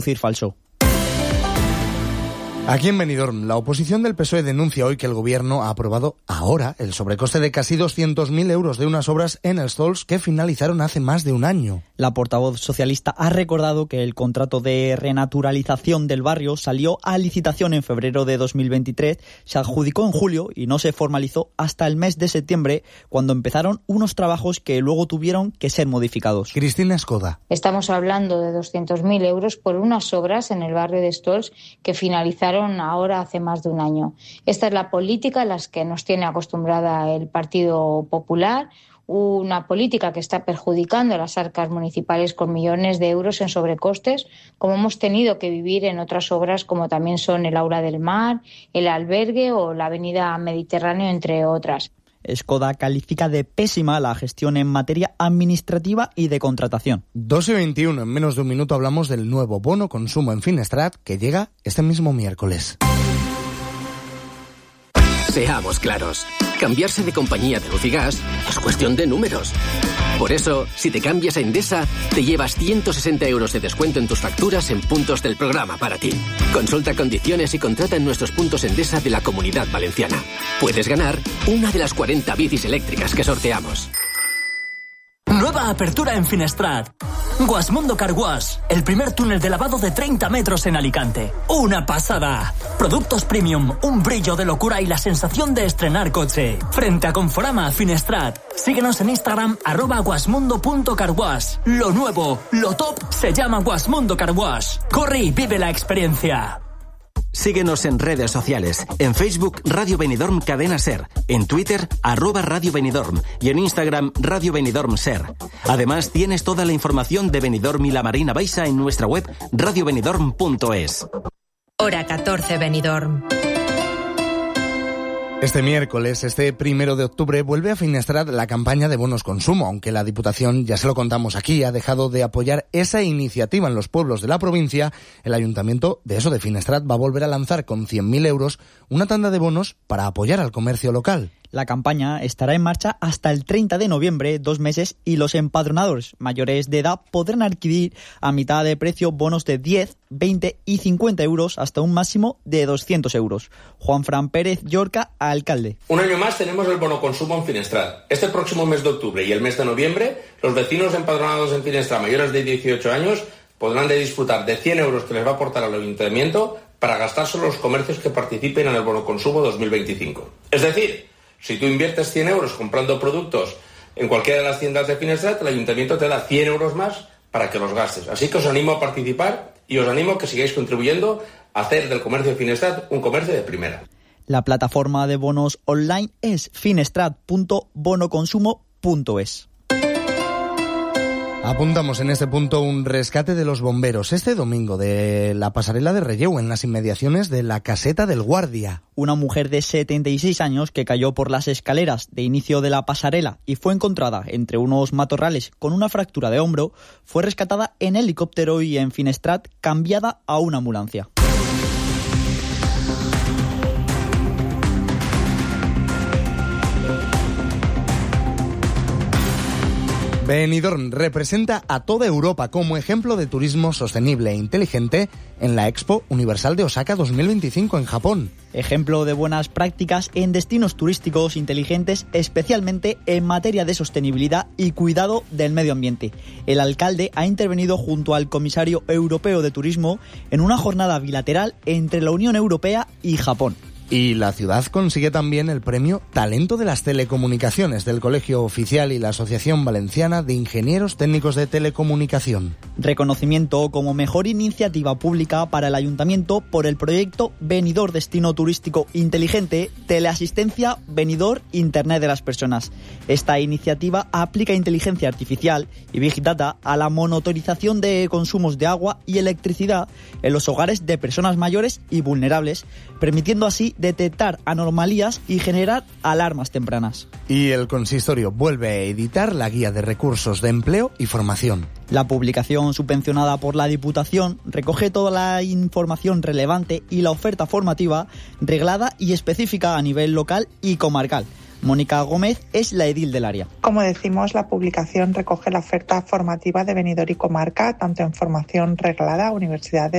conducir falso. Aquí en Benidorm, la oposición del PSOE denuncia hoy que el Gobierno ha aprobado ahora el sobrecoste de casi 200.000 euros de unas obras en els Sòls que finalizaron hace más de un año. La portavoz socialista ha recordado que el contrato de renaturalización del barrio salió a licitación en febrero de 2023, se adjudicó en julio y no se formalizó hasta el mes de septiembre, cuando empezaron unos trabajos que luego tuvieron que ser modificados. Cristina Escoda. Estamos hablando de 200.000 euros por unas obras en el barrio de Sòls que finalizaron ahora hace más de un año. Esta es la política a la que nos tiene acostumbrada el Partido Popular, una política que está perjudicando a las arcas municipales con millones de euros en sobrecostes, como hemos tenido que vivir en otras obras como también son el Aula del Mar, el albergue o la Avenida Mediterráneo, entre otras. Escoda califica de pésima la gestión en materia administrativa y de contratación. 2:21, en menos de un minuto hablamos del nuevo bono consumo en Finestrat que llega este mismo miércoles. Seamos claros, cambiarse de compañía de luz y gas es cuestión de números. Por eso, si te cambias a Endesa, te llevas 160 euros de descuento en tus facturas en puntos del programa para ti. Consulta condiciones y contrata en nuestros puntos Endesa de la Comunidad Valenciana. Puedes ganar una de las 40 bicis eléctricas que sorteamos. Nueva apertura en Finestrat. Guasmundo Car Wash, el primer túnel de lavado de 30 metros en Alicante. ¡Una pasada! Productos premium, un brillo de locura y la sensación de estrenar coche. Frente a Conforama, Finestrat. Síguenos en Instagram, @guasmundo.carwash. Lo nuevo, lo top, se llama Guasmundo Car Wash. Corre y vive la experiencia. Síguenos en redes sociales. En Facebook, Radio Benidorm Cadena Ser. En Twitter, @Radio Benidorm. Y en Instagram, Radio Benidorm Ser. Además, tienes toda la información de Benidorm y la Marina Baixa en nuestra web radiobenidorm.es. Hora 14 Benidorm. Este miércoles, este 1 de octubre, vuelve a Finestrat la campaña de bonos consumo, aunque la Diputación, ya se lo contamos aquí, ha dejado de apoyar esa iniciativa en los pueblos de la provincia. El Ayuntamiento de Finestrat va a volver a lanzar con 100.000 euros una tanda de bonos para apoyar al comercio local. La campaña estará en marcha hasta el 30 de noviembre, 2 meses, y los empadronados mayores de edad podrán adquirir a mitad de precio bonos de 10, 20 y 50 euros hasta un máximo de 200 euros. Juanfran Pérez Llorca, alcalde. Un año más tenemos el bono consumo en Finestrat. Este próximo mes de octubre y el mes de noviembre, los vecinos empadronados en Finestrat mayores de 18 años podrán disfrutar de 100 euros que les va a aportar al Ayuntamiento para gastarse en los comercios que participen en el bono consumo 2025. Es decir, si tú inviertes 100 euros comprando productos en cualquiera de las tiendas de Finestrat, el Ayuntamiento te da 100 euros más para que los gastes. Así que os animo a participar y os animo a que sigáis contribuyendo a hacer del comercio de Finestrat un comercio de primera. La plataforma de bonos online es finestrat.bonoconsumo.es. Apuntamos en este punto un rescate de los bomberos este domingo de la pasarela de Relleu en las inmediaciones de la Caseta del Guardia. Una mujer de 76 años que cayó por las escaleras de inicio de la pasarela y fue encontrada entre unos matorrales con una fractura de hombro, fue rescatada en helicóptero y en Finestrat cambiada a una ambulancia. Benidorm representa a toda Europa como ejemplo de turismo sostenible e inteligente en la Expo Universal de Osaka 2025 en Japón. Ejemplo de buenas prácticas en destinos turísticos inteligentes, especialmente en materia de sostenibilidad y cuidado del medio ambiente. El alcalde ha intervenido junto al comisario europeo de turismo en una jornada bilateral entre la Unión Europea y Japón. Y la ciudad consigue también el premio Talento de las Telecomunicaciones del Colegio Oficial y la Asociación Valenciana de Ingenieros Técnicos de Telecomunicación. Reconocimiento como mejor iniciativa pública para el Ayuntamiento por el proyecto Benidorm Destino Turístico Inteligente, Teleasistencia Benidorm Internet de las Personas. Esta iniciativa aplica inteligencia artificial y Big Data a la monitorización de consumos de agua y electricidad en los hogares de personas mayores y vulnerables, permitiendo así detectar anomalías y generar alarmas tempranas. Y el consistorio vuelve a editar la Guía de Recursos de Empleo y Formación. La publicación subvencionada por la Diputación recoge toda la información relevante y la oferta formativa reglada y específica a nivel local y comarcal. Mónica Gómez es la edil del área. Como decimos, la publicación recoge la oferta formativa de Benidorm y comarca, tanto en formación reglada, universidades,